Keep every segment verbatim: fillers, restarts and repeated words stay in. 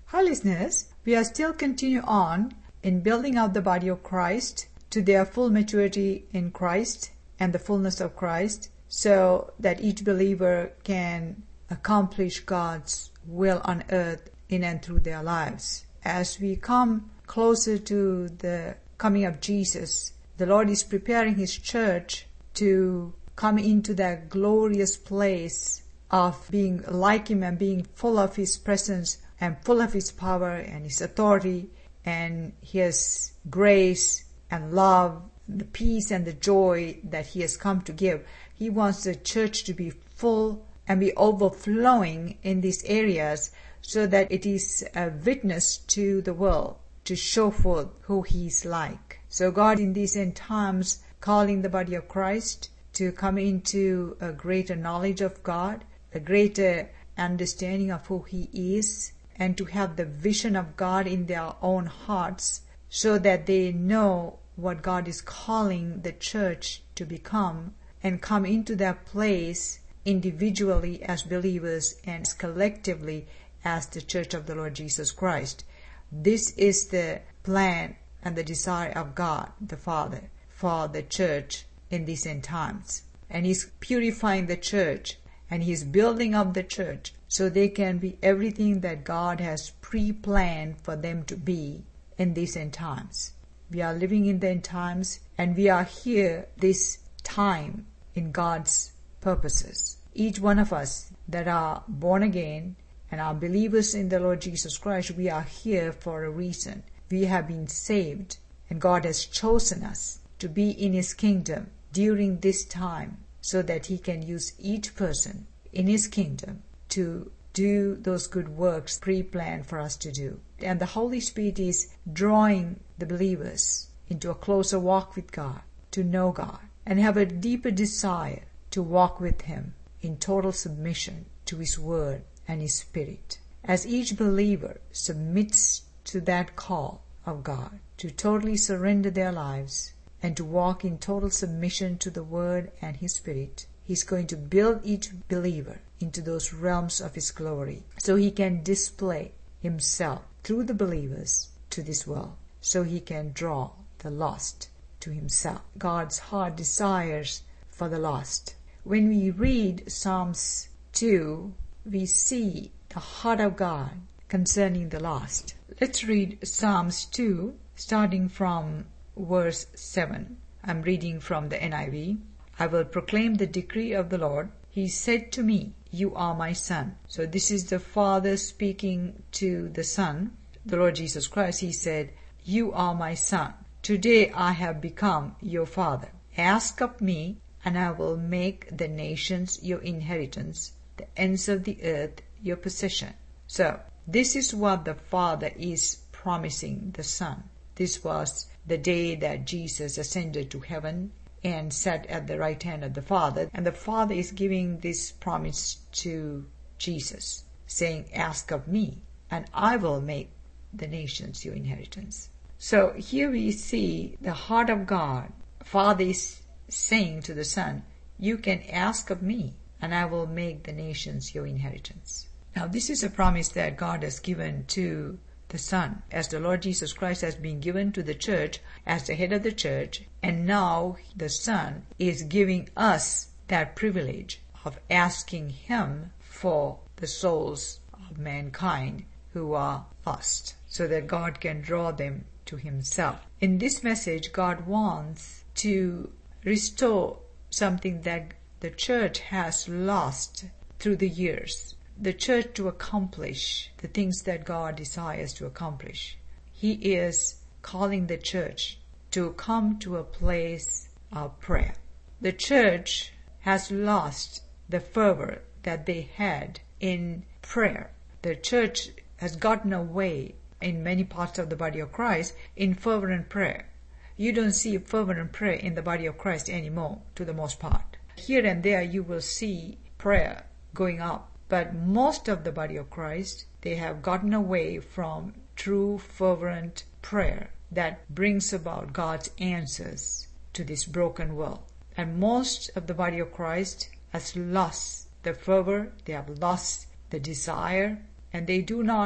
Hi listeners, we are still continue on in building up the body of Christ to their full maturity in Christ and the fullness of Christ, so that each believer can accomplish God's will on earth in and through their lives. As we come closer to the coming of Jesus, the Lord is preparing His church to come into that glorious place of being like Him and being full of His presence and full of His power and His authority and His grace and love, the peace and the joy that He has come to give. He wants the church to be full and be overflowing in these areas so that it is a witness to the world to show forth who He is like. So God in these end times calling the body of Christ to come into a greater knowledge of God, a greater understanding of who He is, and to have the vision of God in their own hearts so that they know what God is calling the church to become and come into that place individually as believers and collectively as the church of the Lord Jesus Christ. This is the plan and the desire of God the Father for the church in these end times. And He's purifying the church and He's building up the church so they can be everything that God has pre-planned for them to be in these end times. We are living in the end times and we are here this time in God's purposes. Each one of us that are born again and are believers in the Lord Jesus Christ, we are here for a reason. We have been saved and God has chosen us to be in His kingdom during this time so that He can use each person in His kingdom to do those good works pre-planned for us to do. And the Holy Spirit is drawing the believers into a closer walk with God, to know God, and have a deeper desire to walk with Him in total submission to His Word and His Spirit. As each believer submits to that call of God to totally surrender their lives and to walk in total submission to the Word and His Spirit, He's going to build each believer into those realms of His glory so He can display Himself through the believers to this world, so He can draw the lost to Himself. God's heart desires for the lost. When we read Psalms two, we see the heart of God concerning the lost. Let's read Psalms two, starting from verse seven. I'm reading from the N I V. I will proclaim the decree of the Lord. He said to me, you are my son. So this is the Father speaking to the Son, the Lord Jesus Christ. He said, you are my son. Today I have become your father. Ask of me, and I will make the nations your inheritance, the ends of the earth your possession. So this is what the Father is promising the Son. This was the day that Jesus ascended to heaven and sat at the right hand of the Father. And the Father is giving this promise to Jesus, saying, ask of me, and I will make the nations your inheritance. So here we see the heart of God. Father is saying to the Son, you can ask of me, and I will make the nations your inheritance. Now this is a promise that God has given to the Son, as the Lord Jesus Christ has been given to the church as the head of the church, and now the Son is giving us that privilege of asking Him for the souls of mankind who are lost, so that God can draw them to Himself. In this message, God wants to restore something that the church has lost through the years. The church to accomplish the things that God desires to accomplish. He is calling the church to come to a place of prayer. The church has lost the fervor that they had in prayer. The church has gotten away in many parts of the body of Christ in fervent prayer. You don't see fervent prayer in the body of Christ anymore, to the most part. Here and there you will see prayer going up. But most of the body of Christ, they have gotten away from true fervent prayer that brings about God's answers to this broken world. And most of the body of Christ has lost the fervor, they have lost the desire, and they do not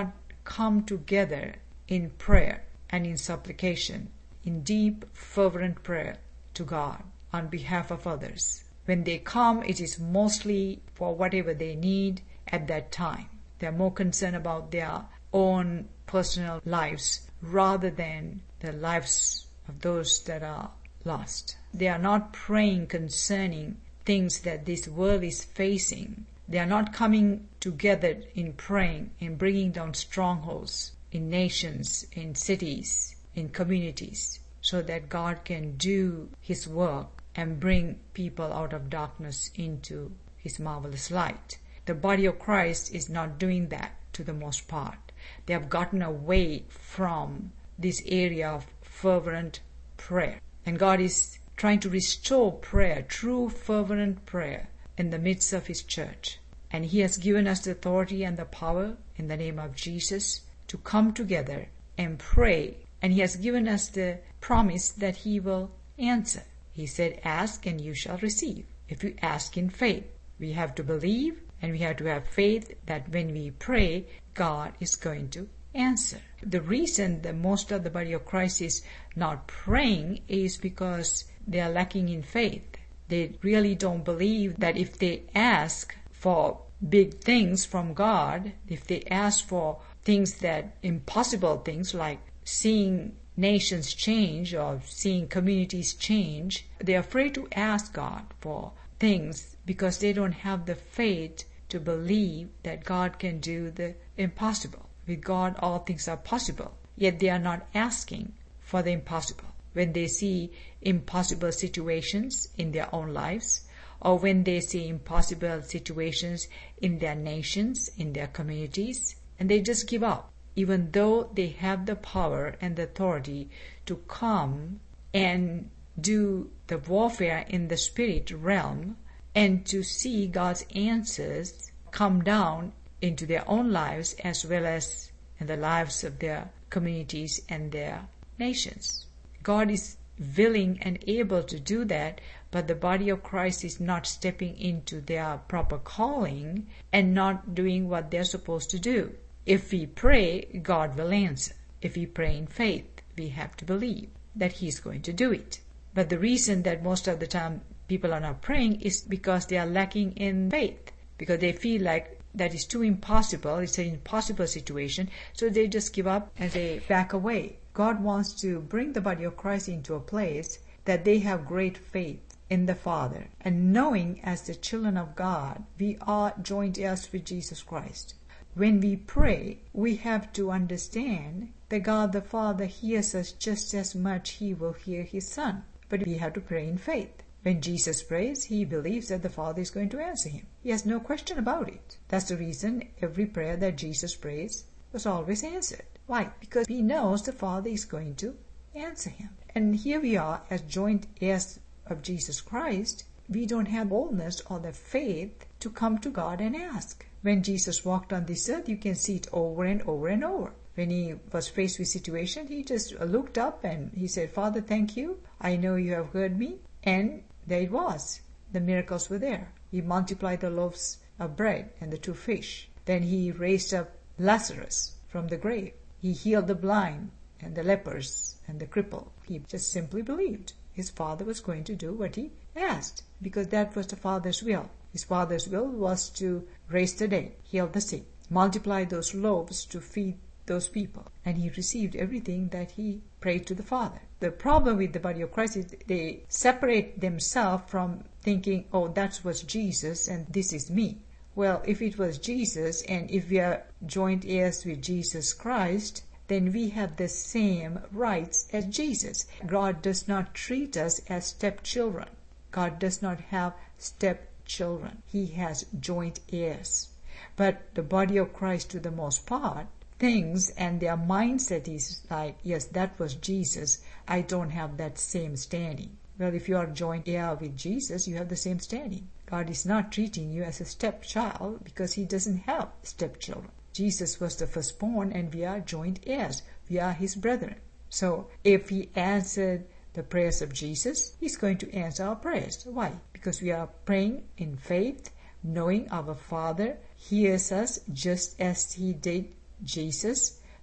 come together in prayer and in supplication, in deep, fervent prayer to God on behalf of others. When they come, it is mostly for whatever they need at that time. They are more concerned about their own personal lives rather than the lives of those that are lost. They are not praying concerning things that this world is facing. They are not coming together in praying and bringing down strongholds in nations, in cities, in communities, so that God can do His work and bring people out of darkness into His marvelous light. The body of Christ is not doing that to the most part. They have gotten away from this area of fervent prayer. And God is trying to restore prayer, true fervent prayer, in the midst of His church. And He has given us the authority and the power in the name of Jesus to come together and pray. And He has given us the promise that He will answer. He said, ask and you shall receive. If you ask in faith, we have to believe and we have to have faith that when we pray, God is going to answer. The reason that most of the body of Christ is not praying is because they are lacking in faith. They really don't believe that if they ask for big things from God, if they ask for things that, impossible things like seeing nations change or seeing communities change, they're afraid to ask God for things because they don't have the faith to believe that God can do the impossible. With God, all things are possible. Yet they are not asking for the impossible. When they see impossible situations in their own lives, or when they see impossible situations in their nations, in their communities, and they just give up, even though they have the power and the authority to come and do the warfare in the spirit realm and to see God's answers come down into their own lives as well as in the lives of their communities and their nations. God is willing and able to do that, but the body of Christ is not stepping into their proper calling and not doing what they're supposed to do. If we pray, God will answer. If we pray in faith, we have to believe that He's going to do it. But the reason that most of the time people are not praying is because they are lacking in faith, because they feel like that is too impossible, it's an impossible situation, so they just give up and they back away. God wants to bring the body of Christ into a place that they have great faith in the Father, and knowing as the children of God, we are joint heirs with Jesus Christ. When we pray, we have to understand that God the Father hears us just as much He will hear His Son. But we have to pray in faith. When Jesus prays, He believes that the Father is going to answer Him. He has no question about it. That's the reason every prayer that Jesus prays was always answered. Why? Because He knows the Father is going to answer Him. And here we are as joint heirs of Jesus Christ. We don't have boldness or the faith to come to God and ask. When Jesus walked on this earth, you can see it over and over and over. When He was faced with situation, He just looked up and He said, Father, thank you. I know you have heard me. And there it was. The miracles were there. He multiplied the loaves of bread and the two fish. Then He raised up Lazarus from the grave. He healed the blind and the lepers and the cripple. He just simply believed His Father was going to do what He asked, because that was the Father's will. His Father's will was to raise the dead, heal the sick, multiply those loaves to feed those people. And He received everything that He prayed to the Father. The problem with the body of Christ is they separate themselves from thinking, oh, that was Jesus and this is me. Well, if it was Jesus and if we are joint heirs with Jesus Christ, then we have the same rights as Jesus. God does not treat us as stepchildren. God does not have stepchildren. He has joint heirs. But the body of Christ, to the most part, thinks and their mindset is like, yes, that was Jesus. I don't have that same standing. Well, if you are joint heir with Jesus, you have the same standing. God is not treating you as a stepchild because He doesn't have stepchildren. Jesus was the firstborn and we are joint heirs. We are His brethren. So if He answered the prayers of Jesus, He's going to answer our prayers. Why? Because we are praying in faith, knowing our Father hears us just as He did Jesus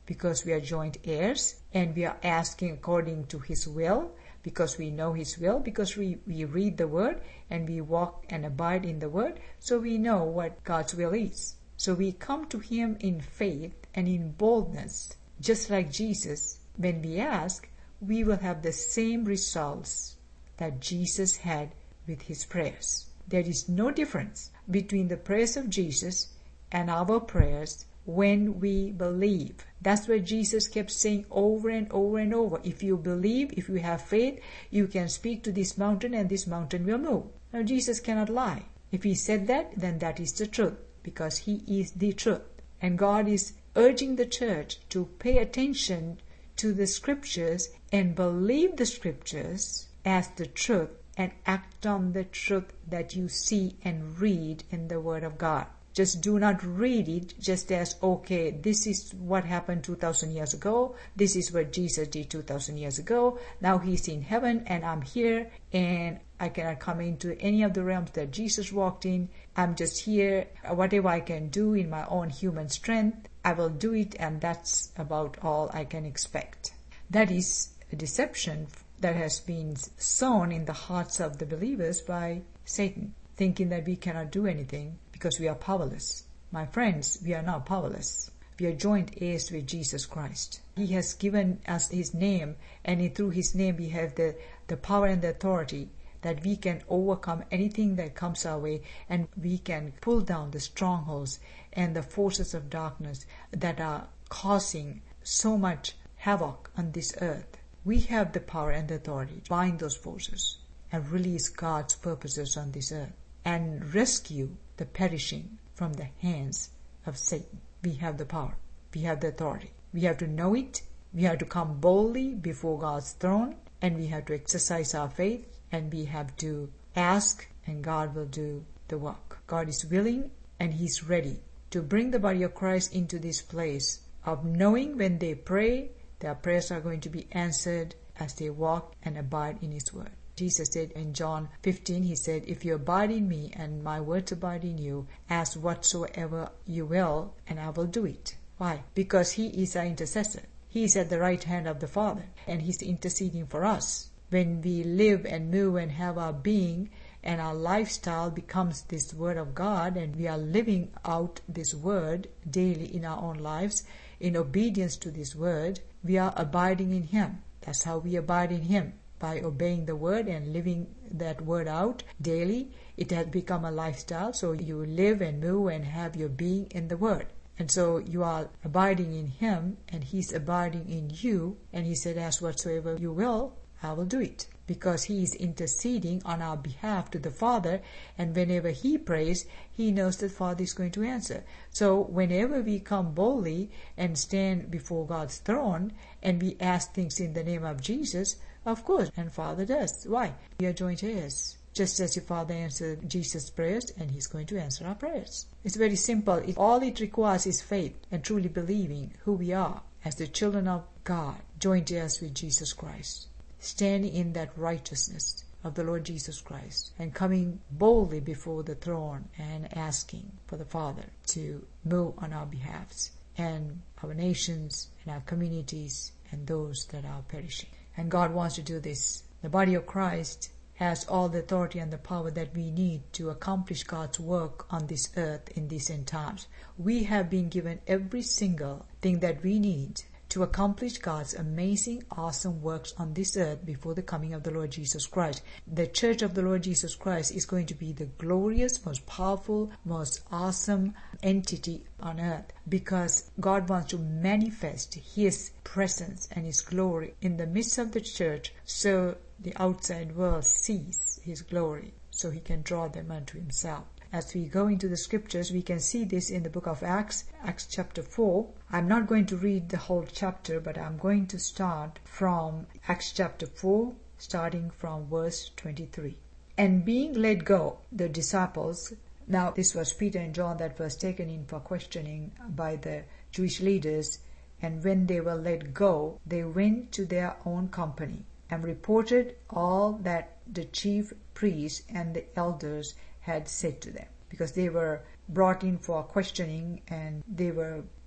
because we are joint heirs, and we are asking according to His will, because we know His will, because we, we read the Word and we walk and abide in the Word, so we know what God's will is. So we come to Him in faith and in boldness, just like Jesus. When we ask, we will have the same results that Jesus had with His prayers. There is no difference between the prayers of Jesus and our prayers when we believe. That's what Jesus kept saying over and over and over. If you believe, if you have faith, you can speak to this mountain and this mountain will move. Now Jesus cannot lie. If He said that, then that is the truth, because He is the truth. And God is urging the church to pay attention to the scriptures and believe the scriptures as the truth and act on the truth that you see and read in the Word of God. Just do not read it just as, okay, this is what happened two thousand years ago. This is what Jesus did two thousand years ago. Now He's in heaven and I'm here and I cannot come into any of the realms that Jesus walked in. I'm just here. Whatever I can do in my own human strength, I will do it, and that's about all I can expect. That is a deception that has been sown in the hearts of the believers by Satan, thinking that we cannot do anything because we are powerless. My friends, we are not powerless. We are joint heirs with Jesus Christ. He has given us His name, and through His name we have the, the power and the authority that we can overcome anything that comes our way, and we can pull down the strongholds and the forces of darkness that are causing so much havoc on this earth. We have the power and the authority to bind those forces and release God's purposes on this earth and rescue the perishing from the hands of Satan. We have the power. We have the authority. We have to know it. We have to come boldly before God's throne, and we have to exercise our faith, and we have to ask, and God will do the work. God is willing and He's ready to bring the body of Christ into this place of knowing when they pray, their prayers are going to be answered as they walk and abide in His Word. Jesus said in John fifteen, He said, if you abide in me and my words abide in you, ask whatsoever you will, and I will do it. Why? Because He is our intercessor. He is at the right hand of the Father, and He's interceding for us. When we live and move and have our being, and our lifestyle becomes this Word of God, and we are living out this Word daily in our own lives, in obedience to this Word, we are abiding in Him. That's how we abide in Him, by obeying the Word and living that Word out daily. It has become a lifestyle, so you live and move and have your being in the Word. And so you are abiding in Him, and He's abiding in you, and He said, ask whatsoever you will, I will do it. Because He is interceding on our behalf to the Father, and whenever He prays, He knows that Father is going to answer. So whenever we come boldly and stand before God's throne, and we ask things in the name of Jesus, of course, and Father does. Why? We are joint heirs. Just as your Father answered Jesus' prayers, and He's going to answer our prayers. It's very simple. It, all it requires is faith and truly believing who we are as the children of God, joint heirs with Jesus Christ, standing in that righteousness of the Lord Jesus Christ, and coming boldly before the throne and asking for the Father to move on our behalves and our nations and our communities and those that are perishing. And God wants to do this. The body of Christ has all the authority and the power that we need to accomplish God's work on this earth in these end times. We have been given every single thing that we need to accomplish God's amazing, awesome works on this earth before the coming of the Lord Jesus Christ. The church of the Lord Jesus Christ is going to be the glorious, most powerful, most awesome entity on earth, because God wants to manifest His presence and His glory in the midst of the church, so the outside world sees His glory, so He can draw them unto Himself. As we go into the scriptures, we can see this in the book of Acts, Acts chapter four. I'm not going to read the whole chapter, but I'm going to start from Acts chapter four, starting from verse twenty-three. And being let go, the disciples, now this was Peter and John that was taken in for questioning by the Jewish leaders, and when they were let go, they went to their own company and reported all that the chief priests and the elders had said to them, because they were brought in for questioning and they were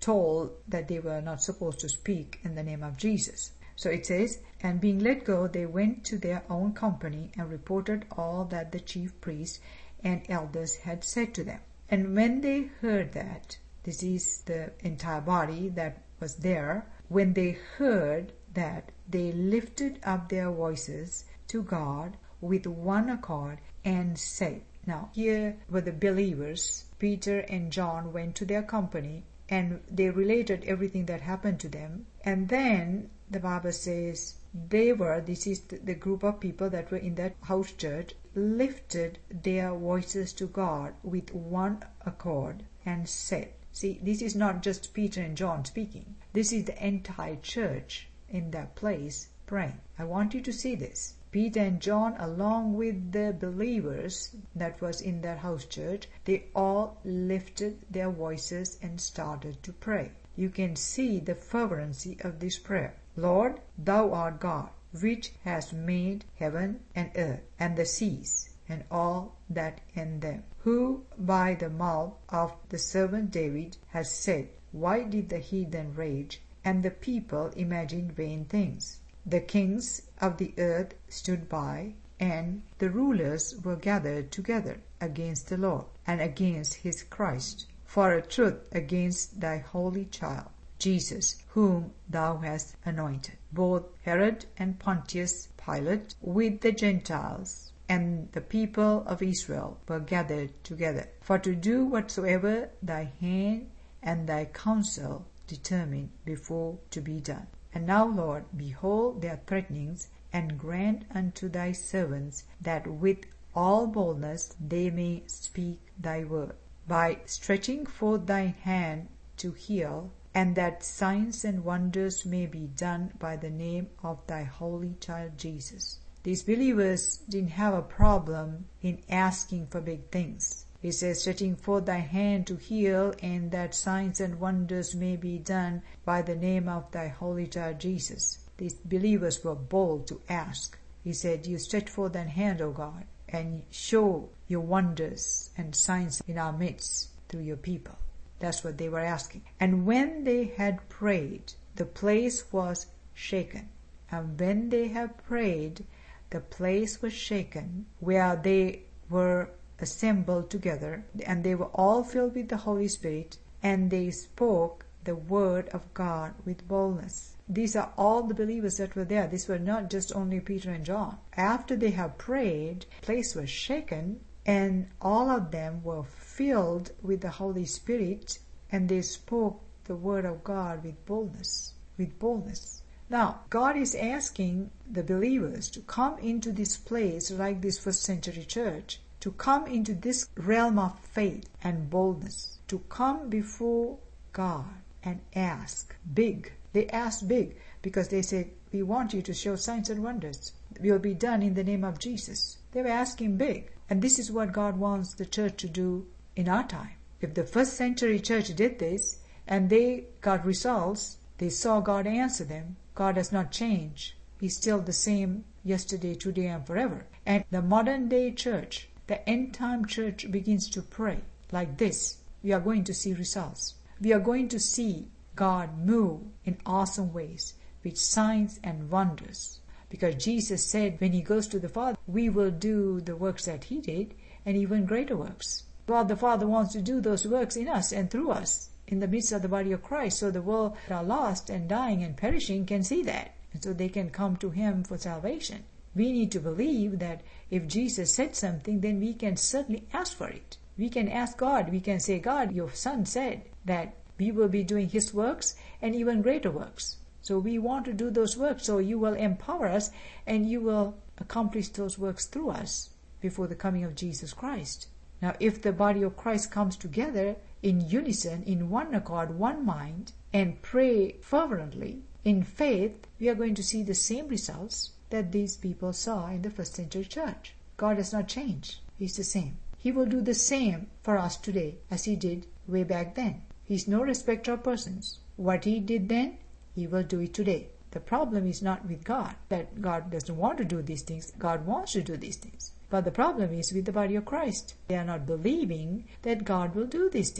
told that they were not supposed to speak in the name of Jesus. So it says, and being let go, they went to their own company and reported all that the chief priests and elders had said to them. And when they heard that, this is the entire body that was there, when they heard that, they lifted up their voices to God with one accord and said. Now, here were the believers. Peter and John went to their company and they related everything that happened to them. And then the Bible says they were, this is the group of people that were in that house church, lifted their voices to God with one accord and said. See, this is not just Peter and John speaking. This is the entire church in that place praying. I want you to see this. Peter and John, along with the believers that was in that house church, they all lifted their voices and started to pray. You can see the fervency of this prayer. Lord, thou art God, which hast made heaven and earth and the seas and all that in them, who by the mouth of the servant David has said, why did the heathen rage and the people imagine vain things? The kings of the earth stood by, and the rulers were gathered together against the Lord and against his Christ, for a truth against thy holy child, Jesus, whom thou hast anointed. Both Herod and Pontius Pilate with the Gentiles and the people of Israel were gathered together, for to do whatsoever thy hand and thy counsel determined before to be done. And now, Lord, behold their threatenings, and grant unto thy servants that with all boldness they may speak thy word, by stretching forth thy hand to heal, and that signs and wonders may be done by the name of thy holy child Jesus. These believers didn't have a problem in asking for big things. He says, stretching forth thy hand to heal, and that signs and wonders may be done by the name of thy holy child Jesus. These believers were bold to ask. He said, you stretch forth thine hand, O God, and show your wonders and signs in our midst through your people. That's what they were asking. And when they had prayed, the place was shaken. And when they had prayed, the place was shaken where they were assembled together, and they were all filled with the Holy Spirit, and they spoke the word of God with boldness. These are all the believers that were there. These were not just only Peter and John. After they have prayed, the place was shaken, and all of them were filled with the Holy Spirit, and they spoke the word of God with boldness. With boldness. Now, God is asking the believers to come into this place like this first century church, to come into this realm of faith and boldness, to come before God and ask big. They asked big because they said, we want you to show signs and wonders. Will be done in the name of Jesus. They were asking big. And this is what God wants the church to do in our time. If the first century church did this and they got results, they saw God answer them. God has not changed. He's still the same yesterday, today, and forever. And the modern day church, the end time church, begins to pray like this. We are going to see results. We are going to see God move in awesome ways with signs and wonders. Because Jesus said when he goes to the Father, we will do the works that he did and even greater works. God the Father wants to do those works in us and through us in the midst of the body of Christ, so the world that are lost and dying and perishing can see that, and so they can come to him for salvation. We need to believe that if Jesus said something, then we can certainly ask for it. We can ask God. We can say, God, your Son said that we will be doing his works and even greater works. So we want to do those works. So you will empower us and you will accomplish those works through us before the coming of Jesus Christ. Now, if the body of Christ comes together in unison, in one accord, one mind, and pray fervently in faith, we are going to see the same results that these people saw in the first century church. God has not changed. He's the same. He will do the same for us today as he did way back then. He's no respecter of persons. What he did then, he will do it today. The problem is not with God, that God doesn't want to do these things. God wants to do these things. But the problem is with the body of Christ. They are not believing that God will do these things.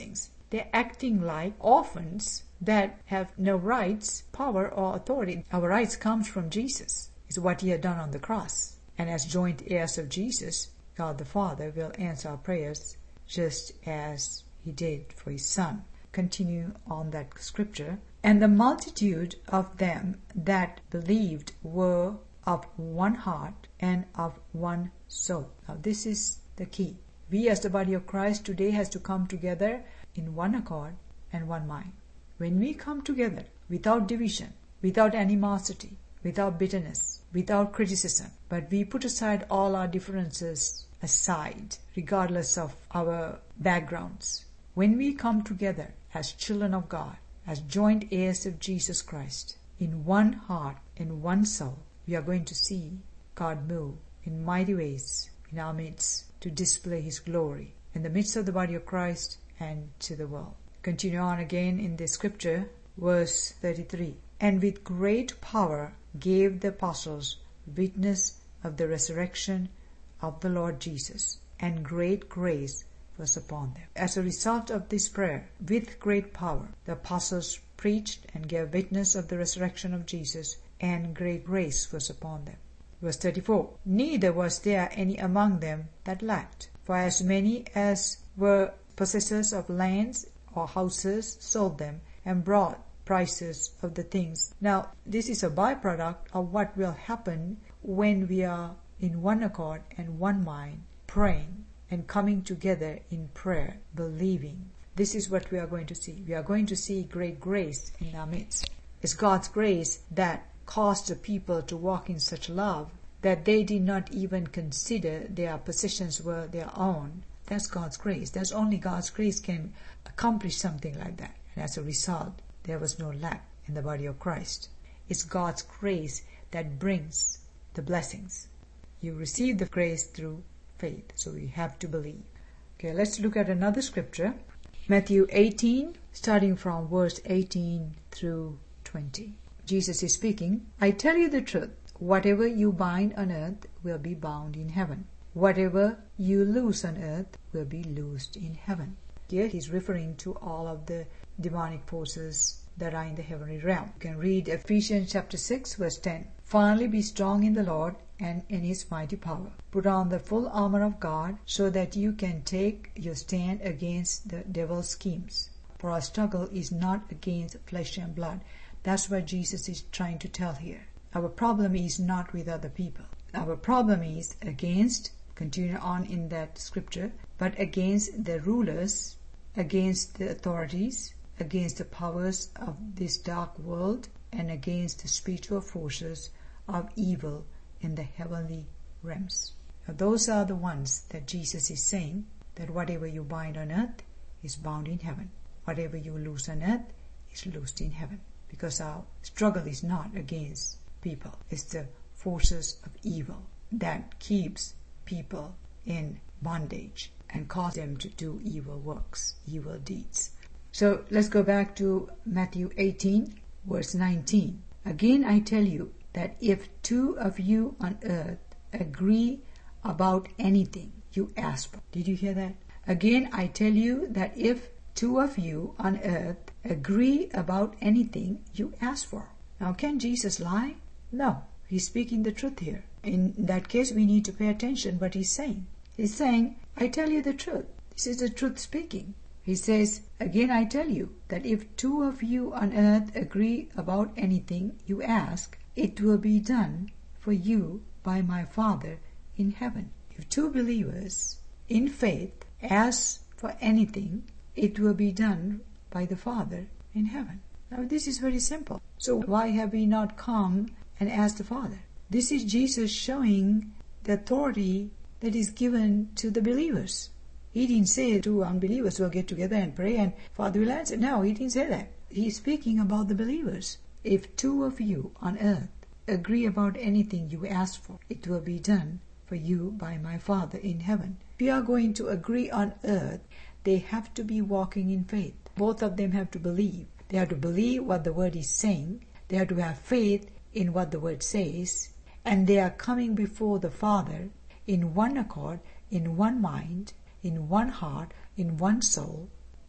they're acting like orphans that have no rights, power, or authority. Our rights comes from Jesus. It's what he had done on the cross. And as joint heirs of Jesus, God the Father will answer our prayers just as he did for his Son. Continue on that scripture. And the multitude of them that believed were of one heart and of one soul. Now this is the key. We as the body of Christ today has to come together in one accord and one mind. When we come together without division, without animosity, without bitterness, without criticism, but we put aside all our differences aside, regardless of our backgrounds. When we come together as children of God, as joint heirs of Jesus Christ, in one heart and one soul, we are going to see God move in mighty ways in our midst to display his glory in the midst of the body of Christ and to the world. Continue on again in the scripture, verse thirty-three. And with great power gave the apostles witness of the resurrection of the Lord Jesus, and great grace was upon them. As a result of this prayer, with great power, the apostles preached and gave witness of the resurrection of Jesus, and great grace was upon them. Verse thirty-four. Neither was there any among them that lacked, for as many as were possessors of lands or houses sold them, and brought prices of the things. Now, this is a byproduct of what will happen when we are in one accord and one mind, praying and coming together in prayer, believing. This is what we are going to see. We are going to see great grace in our midst. It's God's grace that caused the people to walk in such love that they did not even consider their possessions were their own. That's God's grace. That's only God's grace can accomplish something like that. And as a result, there was no lack in the body of Christ. It's God's grace that brings the blessings. You receive the grace through faith, so we have to believe. Okay, let's look at another scripture. Matthew eighteen, starting from verse eighteen through twenty. Jesus is speaking. I tell you the truth, whatever you bind on earth will be bound in heaven. Whatever you loose on earth will be loosed in heaven. Here he's referring to all of the demonic forces that are in the heavenly realm. You can read Ephesians chapter six, verse ten. Finally be strong in the Lord and in his mighty power. Put on the full armor of God so that you can take your stand against the devil's schemes. For our struggle is not against flesh and blood. That's what Jesus is trying to tell here. Our problem is not with other people. Our problem is against, continue on in that scripture, but against the rulers, against the authorities, against the powers of this dark world, and against the spiritual forces of evil in the heavenly realms. Now, those are the ones that Jesus is saying that whatever you bind on earth is bound in heaven. Whatever you loose on earth is loosed in heaven. Because our struggle is not against people. It's the forces of evil that keeps people in bondage and cause them to do evil works, evil deeds. So let's go back to Matthew eighteen, verse nineteen. Again I tell you that if two of you on earth agree about anything you ask for. Did you hear that? Again I tell you that if two of you on earth agree about anything you ask for. Now, can Jesus lie? No. He's speaking the truth here. In that case, we need to pay attention what he's saying. He's saying, I tell you the truth. This is the truth speaking. He says, again I tell you that if two of you on earth agree about anything you ask, it will be done for you by my Father in heaven. If two believers in faith ask for anything, it will be done by the Father in heaven. Now this is very simple. So why have we not come and asked the Father? This is Jesus showing the authority that is given to the believers. He didn't say two unbelievers will get together and pray and Father will answer. No, he didn't say that. He's speaking about the believers. If two of you on earth agree about anything you ask for, it will be done for you by my Father in heaven. If you are going to agree on earth, they have to be walking in faith. Both of them have to believe. They have to believe what the word is saying. They have to have faith in what the word says. And they are coming before the Father in one accord, in one mind, in one heart, in one soul,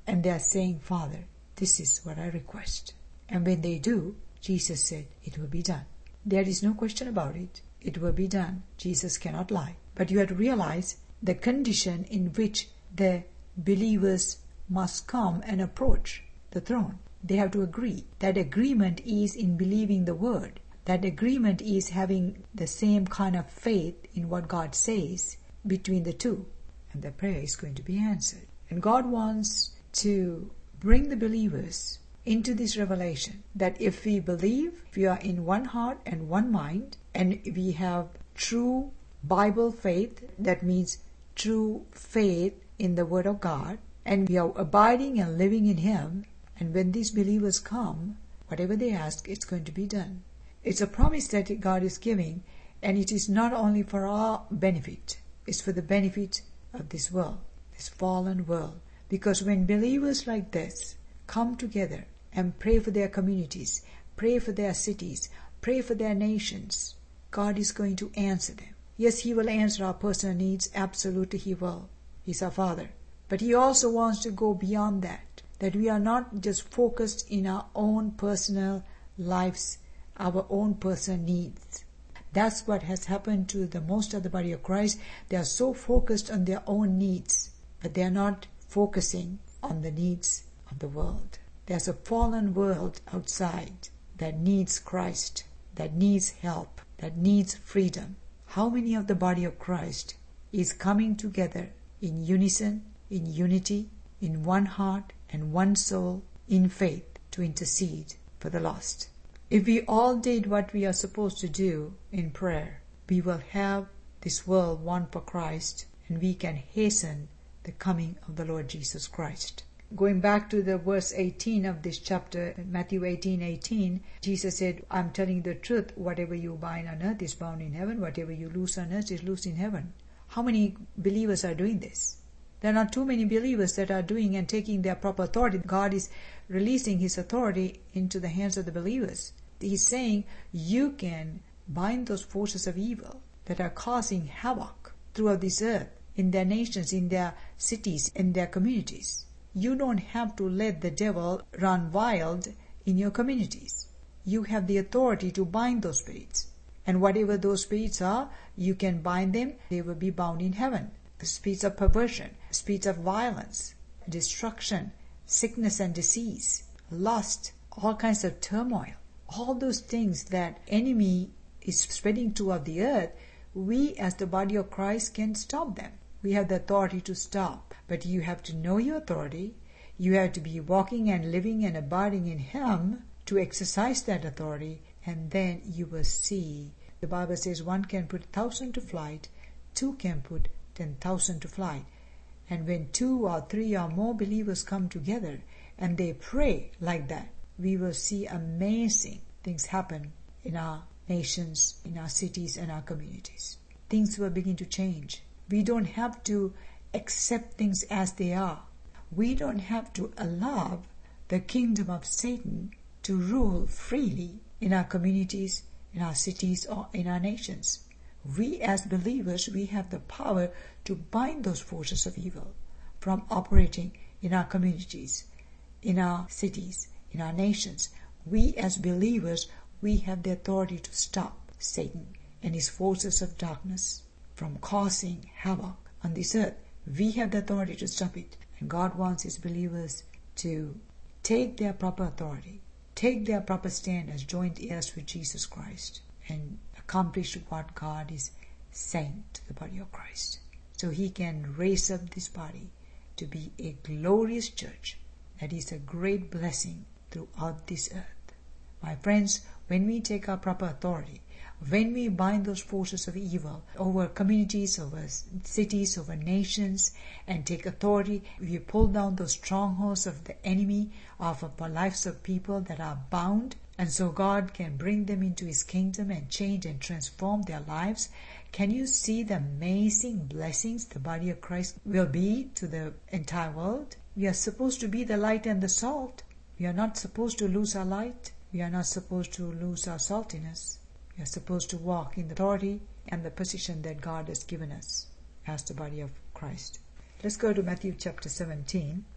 and they are saying, Father, this is what I request. And when they do, Jesus said, it will be done. There is no question about it. It will be done. Jesus cannot lie. But you have to realize the condition in which the believers must come and approach the throne. They have to agree. That agreement is in believing the word. That agreement is having the same kind of faith in what God says between the two. And the prayer is going to be answered. And God wants to bring the believers into this revelation that if we believe, if we are in one heart and one mind, and we have true Bible faith, that means true faith in the Word of God, and we are abiding and living in Him, and when these believers come, whatever they ask, it's going to be done. It's a promise that God is giving, and it is not only for our benefit, it's for the benefit of this world, this fallen world. Because when believers like this come together and pray for their communities, pray for their cities, pray for their nations, God is going to answer them. Yes, He will answer our personal needs. Absolutely He will. He's our Father. But He also wants to go beyond that. That we are not just focused in our own personal lives, our own personal needs. That's what has happened to the most of the body of Christ. They are so focused on their own needs, but they are not focusing on the needs of the world. There's a fallen world outside that needs Christ, that needs help, that needs freedom. How many of the body of Christ is coming together in unison, in unity, in one heart and one soul, in faith to intercede for the lost? If we all did what we are supposed to do in prayer, we will have this world one for Christ, and we can hasten the coming of the Lord Jesus Christ. Going back to the verse eighteen of this chapter, Matthew eighteen eighteen, Jesus said, I'm telling you the truth, whatever you bind on earth is bound in heaven, whatever you loose on earth is loosed in heaven. How many believers are doing this? There are not too many believers that are doing and taking their proper authority. God is releasing His authority into the hands of the believers. He's saying you can bind those forces of evil that are causing havoc throughout this earth, in their nations, in their cities, in their communities. You don't have to let the devil run wild in your communities. You have the authority to bind those spirits. And whatever those spirits are, you can bind them. They will be bound in heaven. The spirits of perversion, spirits of violence, destruction, sickness and disease, lust, all kinds of turmoil. All those things that enemy is spreading throughout the earth, we as the body of Christ can stop them. We have the authority to stop. But you have to know your authority. You have to be walking and living and abiding in Him to exercise that authority, and then you will see. The Bible says one can put a thousand to flight, two can put ten thousand to flight. And when two or three or more believers come together and they pray like that, we will see amazing things happen in our nations, in our cities, and our communities. Things will begin to change. We don't have to accept things as they are. We don't have to allow the kingdom of Satan to rule freely in our communities, in our cities, or in our nations. We as believers, we have the power to bind those forces of evil from operating in our communities, in our cities, in our nations. We as believers, we have the authority to stop Satan and his forces of darkness from causing havoc on this earth. We have the authority to stop it. And God wants His believers to take their proper authority, take their proper stand as joint heirs with Jesus Christ, and accomplish what God is saying to the body of Christ. So He can raise up this body to be a glorious church that is a great blessing throughout this earth. My friends, when we take our proper authority, when we bind those forces of evil over communities, over cities, over nations, and take authority, we pull down those strongholds of the enemy off of the lives of people that are bound, and so God can bring them into His kingdom and change and transform their lives. Can you see the amazing blessings the body of Christ will be to the entire world? We are supposed to be the light and the salt. We are not supposed to lose our light. We are not supposed to lose our saltiness. We are supposed to walk in the authority and the position that God has given us as the body of Christ. Let's go to Matthew chapter seventeen.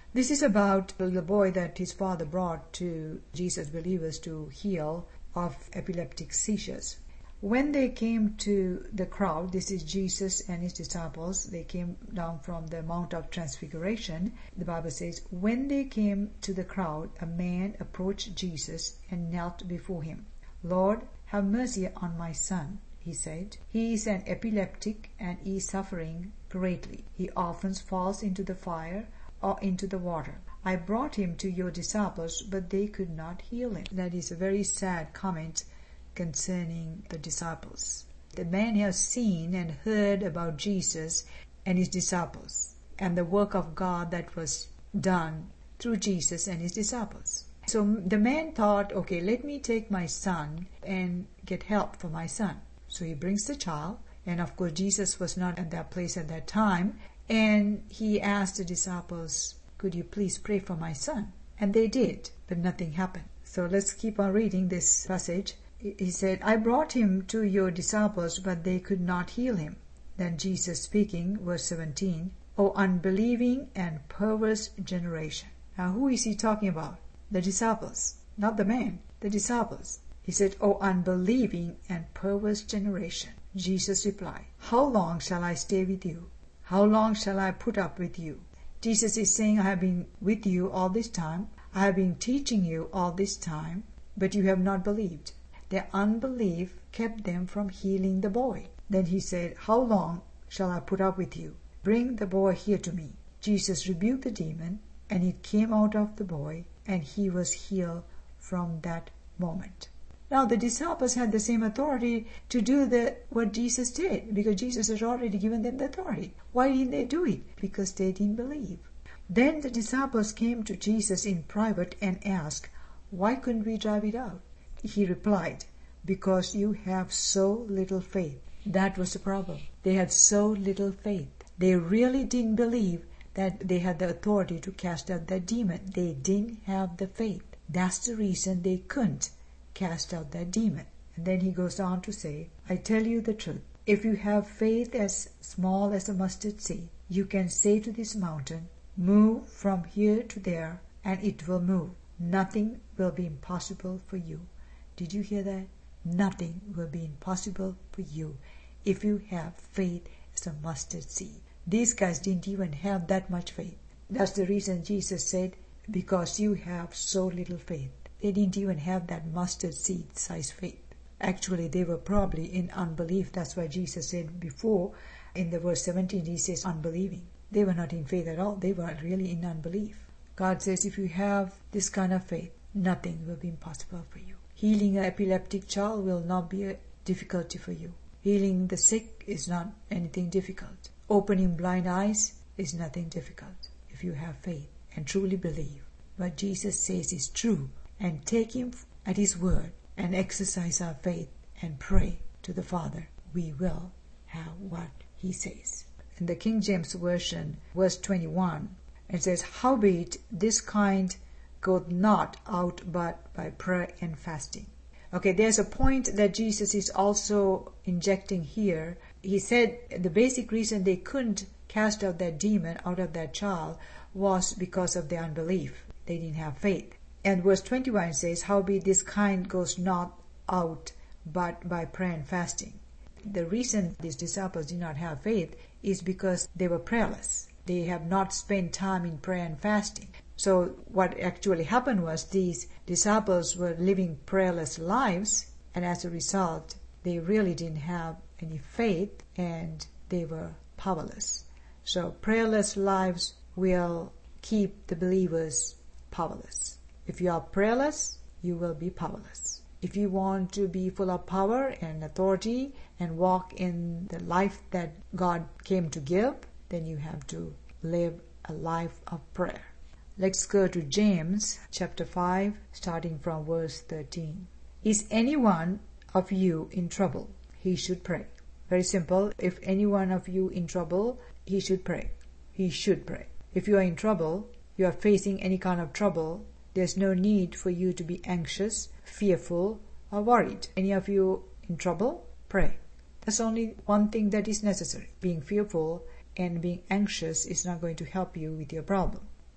This is about the little boy that his father brought to Jesus' believers to heal of epileptic seizures. When they came to the crowd, this is Jesus and his disciples, they came down from the Mount of Transfiguration. The Bible says, when they came to the crowd, a man approached Jesus and knelt before him. Lord, have mercy on my son, he said. He is an epileptic and is suffering greatly. He often falls into the fire or into the water. I brought him to your disciples, but they could not heal him. That is a very sad comment concerning the disciples. The man has seen and heard about Jesus and his disciples and the work of God that was done through Jesus and his disciples. So the man thought, okay, let me take my son and get help for my son. So he brings the child, and of course Jesus was not at that place at that time, and he asked the disciples, could you please pray for my son? And they did, but nothing happened. So let's keep on reading this passage. He said, I brought him to your disciples, but they could not heal him. Then Jesus speaking, verse seventeen, O unbelieving and perverse generation. Now who is he talking about? The disciples, not the man, the disciples. He said, O unbelieving and perverse generation. Jesus replied, how long shall I stay with you? How long shall I put up with you? Jesus is saying, I have been with you all this time. I have been teaching you all this time, but you have not believed. Their unbelief kept them from healing the boy. Then he said, how long shall I put up with you? Bring the boy here to me. Jesus rebuked the demon, and it came out of the boy, and he was healed from that moment. Now the disciples had the same authority to do the what Jesus did, because Jesus had already given them the authority. Why didn't they do it? Because they didn't believe. Then the disciples came to Jesus in private and asked, why couldn't we drive it out? He replied, because you have so little faith. That was the problem. They had so little faith. They really didn't believe that they had the authority to cast out that demon. They didn't have the faith. That's the reason they couldn't cast out that demon. And then he goes on to say, I tell you the truth. If you have faith as small as a mustard seed, you can say to this mountain, move from here to there, and it will move. Nothing will be impossible for you. Did you hear that? Nothing will be impossible for you if you have faith as a mustard seed. These guys didn't even have that much faith. That's the reason Jesus said, because you have so little faith. They didn't even have that mustard seed size faith. Actually, they were probably in unbelief. That's why Jesus said before, in the verse seventeen, he says unbelieving. They were not in faith at all. They were really in unbelief. God says, if you have this kind of faith, nothing will be impossible for you. Healing an epileptic child will not be a difficulty for you. Healing the sick is not anything difficult. Opening blind eyes is nothing difficult if you have faith and truly believe what Jesus says is true, and take him at his word and exercise our faith and pray to the Father. We will have what he says. In the King James Version, verse twenty-one, it says, howbeit this kind goeth not out but by prayer and fasting. Okay, there's a point that Jesus is also injecting here. He said the basic reason they couldn't cast out that demon out of that child was because of their unbelief. They didn't have faith. And verse twenty-one says, howbeit this kind goes not out but by prayer and fasting. The reason these disciples did not have faith is because they were prayerless. They have not spent time in prayer and fasting. So what actually happened was these disciples were living prayerless lives, and as a result, they really didn't have any faith and they were powerless. So prayerless lives will keep the believers powerless. If you are prayerless, you will be powerless. If you want to be full of power and authority and walk in the life that God came to give, then you have to live a life of prayer. Let's go to James chapter five, starting from verse thirteen. Is any one of you in trouble? He should pray. Very simple. If any one of you in trouble, he should pray. He should pray. If you are in trouble, you are facing any kind of trouble, there's no need for you to be anxious, fearful, or worried. Any of you in trouble? Pray. That's only one thing that is necessary. Being fearful and being anxious is not going to help you with your problem.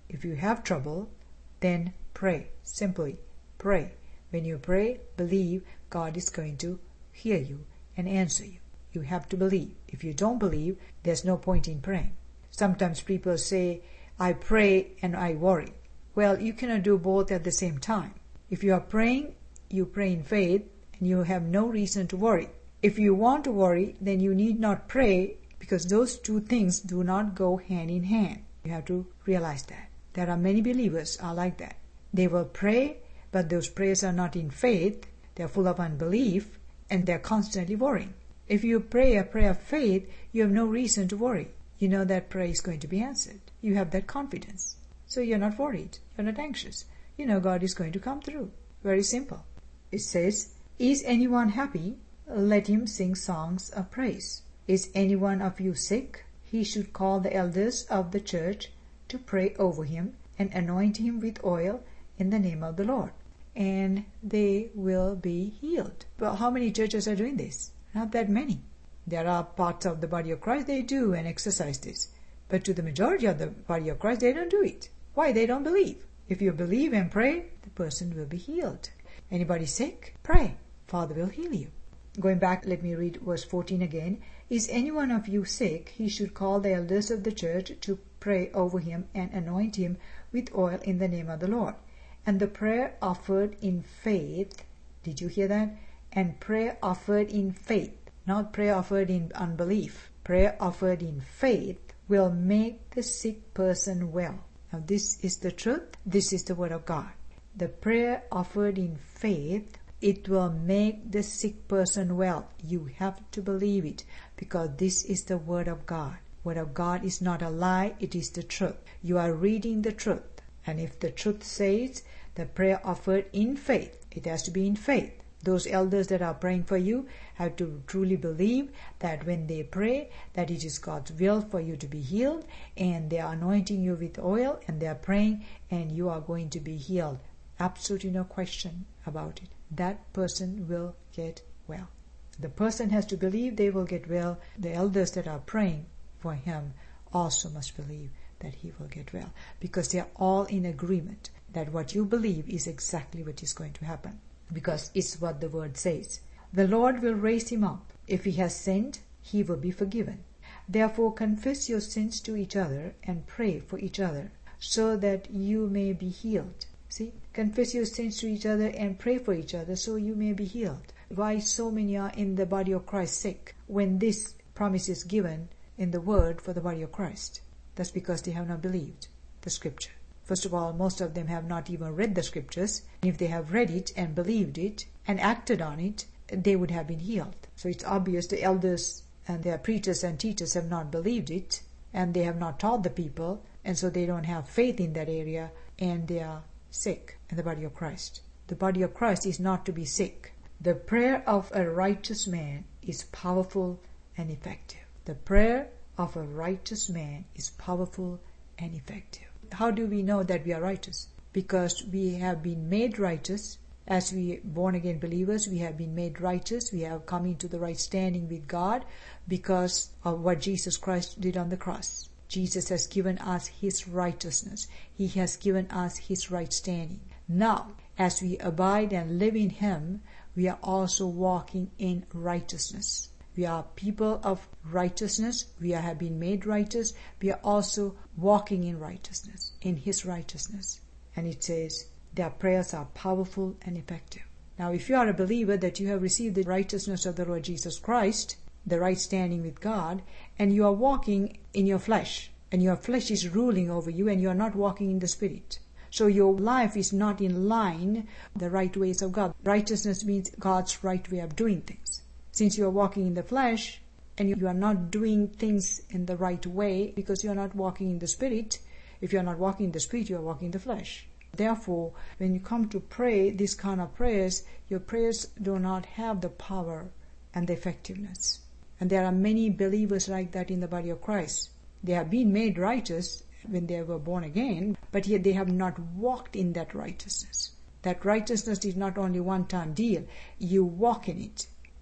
If you have trouble, then pray. Simply pray. When you pray, believe God is going to hear you and answer you. You have to believe. If you don't believe, there's no point in praying. Sometimes people say, I pray and I worry. Well, you cannot do both at the same time. If you are praying, you pray in faith and you have no reason to worry. If you want to worry, then you need not pray, because those two things do not go hand in hand. You have to realize that. There are many believers are like that. They will pray, but those prayers are not in faith. They are full of unbelief, and they are constantly worrying. If you pray a prayer of faith, you have no reason to worry. You know that prayer is going to be answered. You have that confidence. So you're not worried. You're not anxious. You know God is going to come through. Very simple. It says, is anyone happy? Let him sing songs of praise. Is anyone of you sick? He should call the elders of the church to pray over him and anoint him with oil in the name of the Lord, and they will be healed. Well, how many churches are doing this? Not that many. There are parts of the body of Christ they do and exercise this. But to the majority of the body of Christ, they don't do it. Why? They don't believe. If you believe and pray, the person will be healed. Anybody sick? Pray. Father will heal you. Going back, let me read verse fourteen again. Is anyone of you sick? He should call the elders of the church to pray over him and anoint him with oil in the name of the Lord. And the prayer offered in faith, did you hear that? And prayer offered in faith, not prayer offered in unbelief. Prayer offered in faith will make the sick person well. Now this is the truth. This is the word of God. The prayer offered in faith, it will make the sick person well. You have to believe it, because this is the word of God. Word of God is not a lie, it is the truth. You are reading the truth. And if the truth says the prayer offered in faith, it has to be in faith. Those elders that are praying for you have to truly believe that when they pray, that it is God's will for you to be healed, and they are anointing you with oil, and they are praying, and you are going to be healed. Absolutely no question about it. That person will get well. The person has to believe they will get well. The elders that are praying for him also must believe that he will get well, because they are all in agreement that what you believe is exactly what is going to happen, because it's what the word says. The Lord will raise him up. If he has sinned, he will be forgiven. Therefore confess your sins to each other and pray for each other, so that you may be healed. See, confess your sins to each other and pray for each other so you may be healed. Why so many are in the body of Christ sick when this promise is given in the word for the body of Christ? That's because they have not believed the scripture. First of all, most of them have not even read the scriptures. If they have read it and believed it and acted on it, they would have been healed. So it's obvious the elders and their preachers and teachers have not believed it, and they have not taught the people, and so they don't have faith in that area, and they are sick in the body of Christ. The body of Christ is not to be sick. The prayer of a righteous man is powerful and effective. The prayer of a righteous man is powerful and effective. How do we know that we are righteous? Because we have been made righteous. As we born again believers, we have been made righteous. We have come into the right standing with God because of what Jesus Christ did on the cross. Jesus has given us his righteousness. He has given us his right standing. Now, as we abide and live in him, we are also walking in righteousness. We are people of righteousness. We have been made righteous. We are also walking in righteousness, in his righteousness. And it says their prayers are powerful and effective. Now, if you are a believer that you have received the righteousness of the Lord Jesus Christ, the right standing with God, and you are walking in your flesh, and your flesh is ruling over you, and you are not walking in the Spirit. So your life is not in line with the right ways of God. Righteousness means God's right way of doing things. Since you are walking in the flesh, and you are not doing things in the right way, because you are not walking in the Spirit, if you are not walking in the Spirit, you are walking in the flesh. Therefore, when you come to pray these kind of prayers, your prayers do not have the power and the effectiveness. And there are many believers like that in the body of Christ. They have been made righteous when they were born again, but yet they have not walked in that righteousness. That righteousness is not only one-time deal. You walk in it.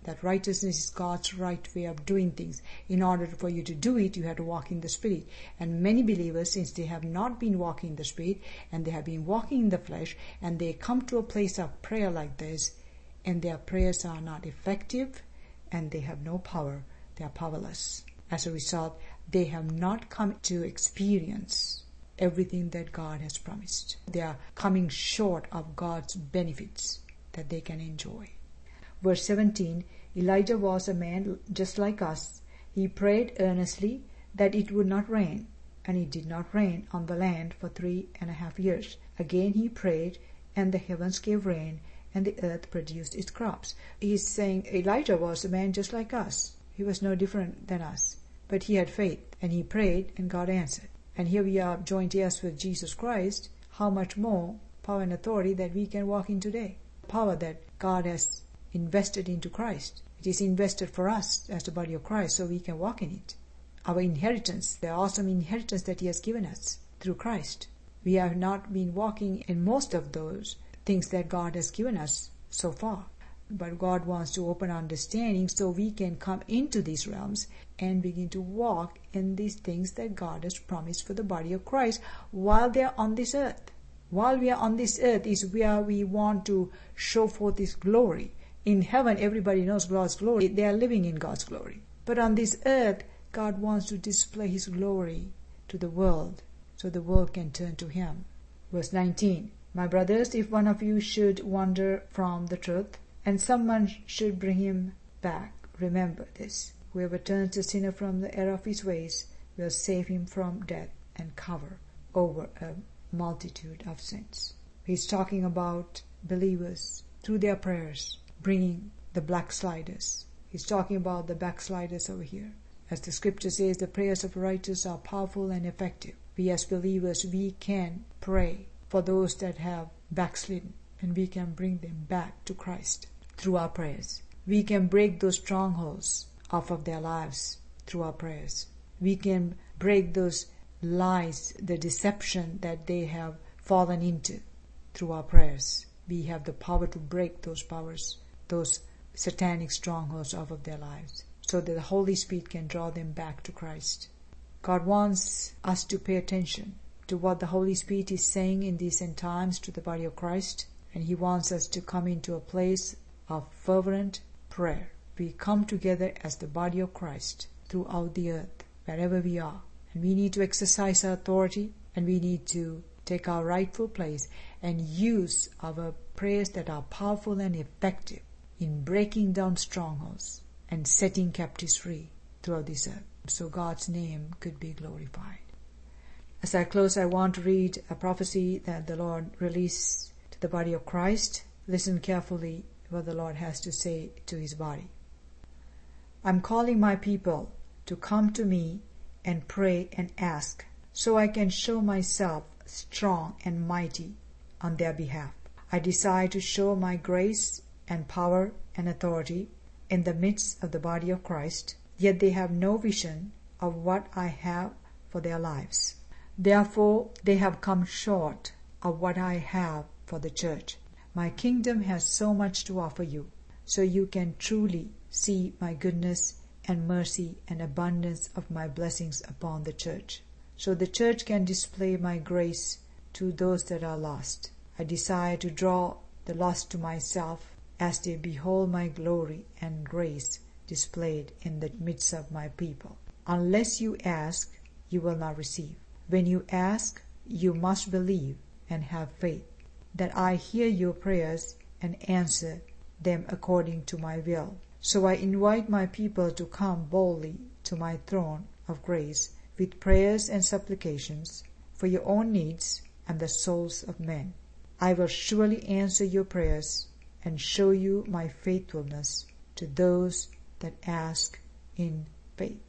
That righteousness is God's right way of doing things. In order for you to do it, you have to walk in the Spirit. And many believers, since they have not been walking in the Spirit, and they have been walking in the flesh, and they come to a place of prayer like this, and their prayers are not effective, and they have no power, they are powerless. As a result, they have not come to experience everything that God has promised. They are coming short of God's benefits that they can enjoy. Verse seventeen, Elijah was a man just like us. He prayed earnestly that it would not rain, and it did not rain on the land for three and a half years. Again he prayed, and the heavens gave rain, and the earth produced its crops. He is saying Elijah was a man just like us. He was no different than us. But he had faith, and he prayed, and God answered. And here we are joint heirs with Jesus Christ. How much more power and authority that we can walk in today. Power that God has invested into Christ. It is invested for us as the body of Christ, so we can walk in it. Our inheritance, the awesome inheritance that He has given us through Christ. We have not been walking in most of those things that God has given us so far. But God wants to open our understanding so we can come into these realms and begin to walk in these things that God has promised for the body of Christ while they are on this earth. While we are on this earth is where we want to show forth His glory. In heaven, everybody knows God's glory. They are living in God's glory. But on this earth, God wants to display His glory to the world so the world can turn to Him. Verse nineteen, My brothers, if one of you should wander from the truth, and someone should bring him back, remember this. Whoever turns the sinner from the error of his ways will save him from death and cover over a multitude of sins. He's talking about believers through their prayers, bringing the backsliders. He's talking about the backsliders over here. As the scripture says, the prayers of the righteous are powerful and effective. We as believers, we can pray for those that have backslidden, and we can bring them back to Christ through our prayers. We can break those strongholds off of their lives through our prayers. We can break those lies, the deception that they have fallen into through our prayers. We have the power to break those powers, those satanic strongholds off of their lives, so that the Holy Spirit can draw them back to Christ. God wants us to pay attention to what the Holy Spirit is saying in these end times to the body of Christ, and He wants us to come into a place of fervent prayer. We come together as the body of Christ throughout the earth, wherever we are, and we need to exercise our authority, and we need to take our rightful place and use our prayers that are powerful and effective in breaking down strongholds and setting captives free throughout this earth, so God's name could be glorified. As I close, I want to read a prophecy that the Lord released to the body of Christ. Listen carefully what the Lord has to say to His body. I'm calling my people to come to me and pray and ask, so I can show myself strong and mighty on their behalf. I desire to show my grace and power and authority in the midst of the body of Christ, yet they have no vision of what I have for their lives. Therefore, they have come short of what I have for the church. My kingdom has so much to offer you, so you can truly see my goodness and mercy and abundance of my blessings upon the church, so the church can display my grace to those that are lost. I desire to draw the lost to myself as they behold my glory and grace displayed in the midst of my people. Unless you ask, you will not receive. When you ask, you must believe and have faith that I hear your prayers and answer them according to my will. So I invite my people to come boldly to my throne of grace with prayers and supplications for your own needs and the souls of men. I will surely answer your prayers and show you my faithfulness to those that ask in faith.